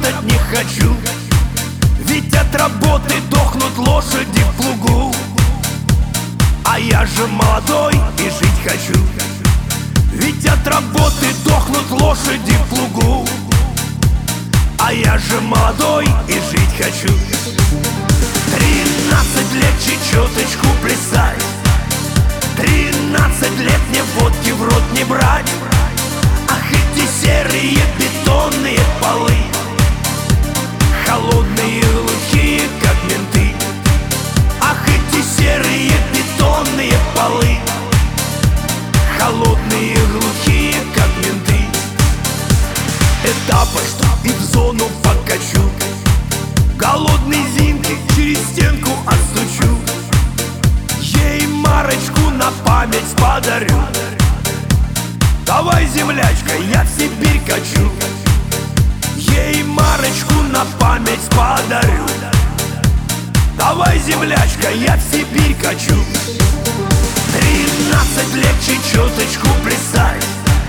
работать не хочу, ведь от работы дохнут лошади в плугу. А я же молодой и жить хочу, ведь от работы дохнут лошади в плугу. А я же молодой и жить хочу. 13 лет чечеточку плясать, 13 лет мне водки в рот не брать. Ах, эти серые бетонные полы, холодные и глухие, как менты. Ах, эти серые бетонные полы, холодные и глухие, как менты. Этапочку и в зону покачу, голодный Зинке через стенку отстучу. Ей марочку на память подарю. Давай, землячка, я в Сибирь качу. Ей марочку на память подарю. Давай, землячка, я в Сибирь качу. 13 лет чечеточку плясать,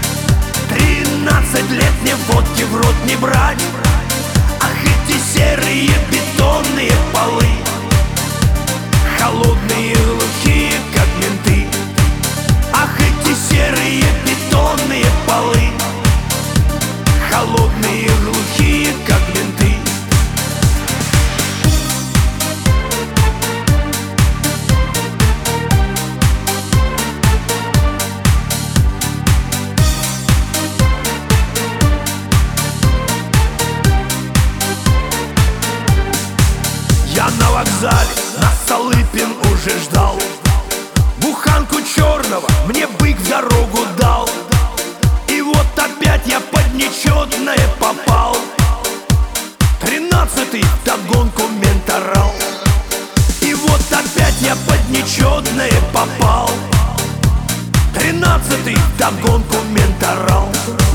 13 лет мне водки в рот не брать. Ах, эти серые бетонные полы, холодные и глухие, как менты. Ах, эти серые бетонные полы, холодные и глухие, как менты. Я на вокзале, на Столыпин уже ждал. Буханку черного мне бык в дорогу дал. И вот опять я под нечетное попал. 13-й вдогонку мент орал. И вот опять я под нечетное попал. 13-й вдогонку мент орал.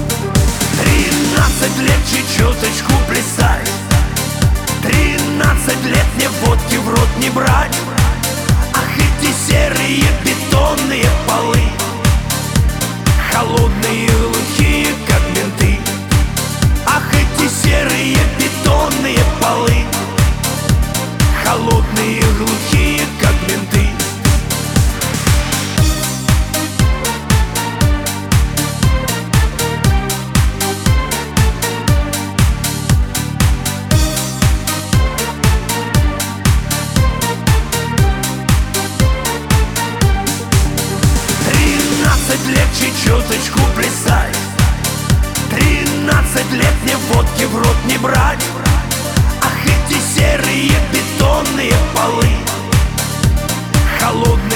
13 лет чечеточку плясать, 13 лет мне водки в рот не брать. Ах, эти серые бетонные полы, холодные и глухие, как менты. Ах, эти серые бетонные полы, холодные и глухие, как менты. Лет чечеточку плясать, 13 лет мне водки в рот не брать. Ах, эти серые бетонные полы, холодные